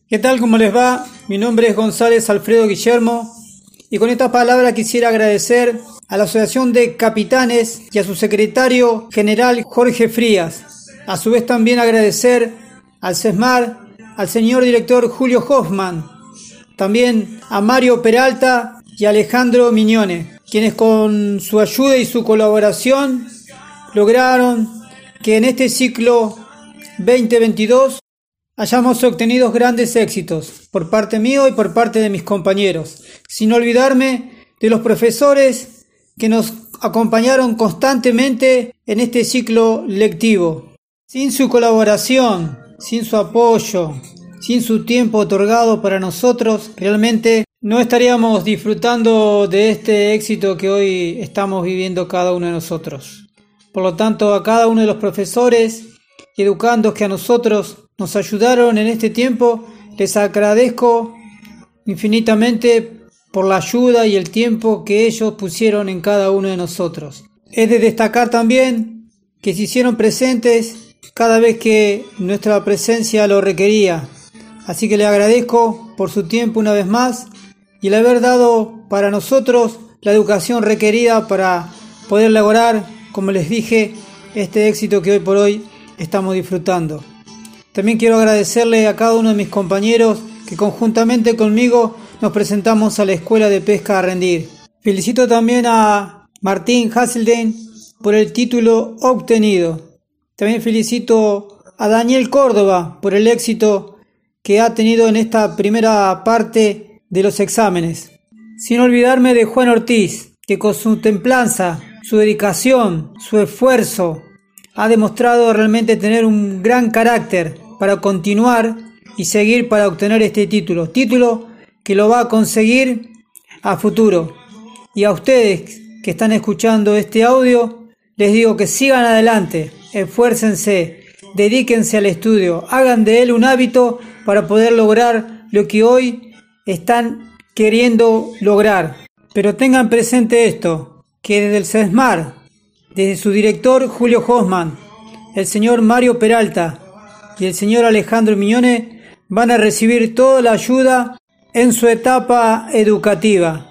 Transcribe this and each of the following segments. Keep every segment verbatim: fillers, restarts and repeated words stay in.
¿Qué tal? ¿Cómo les va? Mi nombre es González Alfredo Guillermo y con esta palabra quisiera agradecer a la Asociación de Capitanes y a su secretario general Jorge Frías. A su vez también agradecer al SESMAR, al señor director Julio Hoffman, también a Mario Peralta y a Alejandro Miñone, quienes con su ayuda y su colaboración lograron que en este ciclo veinte veintidós hayamos obtenido grandes éxitos por parte mío y por parte de mis compañeros, sin olvidarme de los profesores que nos acompañaron constantemente en este ciclo lectivo. Sin su colaboración, sin su apoyo, sin su tiempo otorgado para nosotros, realmente no estaríamos disfrutando de este éxito que hoy estamos viviendo cada uno de nosotros. Por lo tanto, a cada uno de los profesores y educandos que a nosotros nos ayudaron en este tiempo, les agradezco infinitamente por la ayuda y el tiempo que ellos pusieron en cada uno de nosotros. Es de destacar también que se hicieron presentes cada vez que nuestra presencia lo requería. Así que les agradezco por su tiempo una vez más y el haber dado para nosotros la educación requerida para poder lograr, como les dije, este éxito que hoy por hoy estamos disfrutando. También quiero agradecerle a cada uno de mis compañeros que conjuntamente conmigo nos presentamos a la Escuela de Pesca a rendir. Felicito también a Martín Hasselden por el título obtenido. También felicito a Daniel Córdoba por el éxito que ha tenido en esta primera parte de los exámenes. Sin olvidarme de Juan Ortiz, que con su templanza, su dedicación, su esfuerzo, ha demostrado realmente tener un gran carácter para continuar y seguir para obtener este título. Título que lo va a conseguir a futuro. Y a ustedes que están escuchando este audio, les digo que sigan adelante, esfuércense, dedíquense al estudio, hagan de él un hábito para poder lograr lo que hoy están queriendo lograr. Pero tengan presente esto, que desde el SESMAR, desde su director Julio Hoffman, el señor Mario Peralta y el señor Alejandro Miñone van a recibir toda la ayuda en su etapa educativa.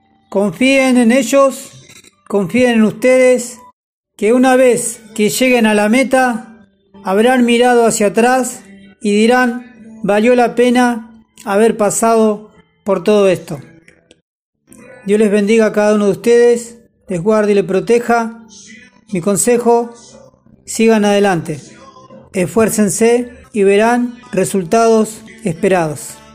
Confíen en ellos, confíen en ustedes, que una vez que lleguen a la meta, habrán mirado hacia atrás y dirán, valió la pena haber pasado por todo esto. Dios les bendiga a cada uno de ustedes, les guarde y les proteja. Mi consejo, sigan adelante, esfuércense y verán resultados esperados.